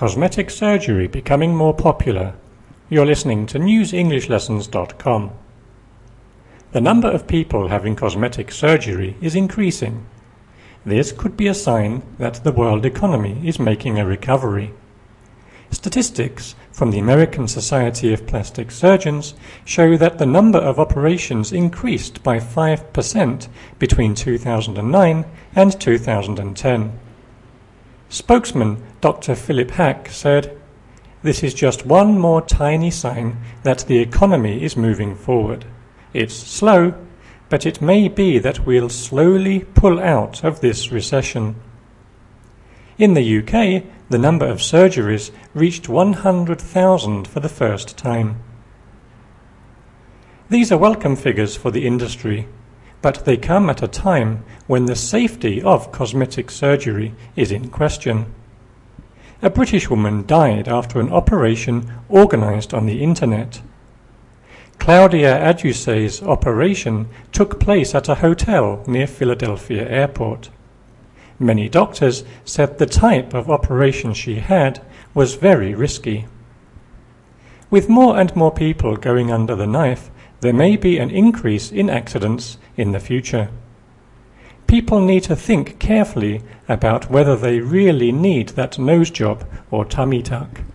Cosmetic surgery becoming more popular. You're listening to newsenglishLessons.com. The number of people having cosmetic surgery is increasing. This could be a sign that the world economy is making a recovery. Statistics from the American Society of Plastic Surgeons show that the number of operations increased by 5% between 2009 and 2010. Spokesman Dr. Philip Hack said, "This is just one more tiny sign that the economy is moving forward. It's slow, but it may be that we'll slowly pull out of this recession." In the UK, the number of surgeries reached 100,000 for the first time. These are welcome figures for the industry, but they come at a time when the safety of cosmetic surgery is in question. A British woman died after an operation organised on the internet. Claudia Adusey's operation took place at a hotel near Philadelphia Airport. Many doctors said the type of operation she had was very risky. With more and more people going under the knife, there may be an increase in accidents in the future. People need to think carefully about whether they really need that nose job or tummy tuck.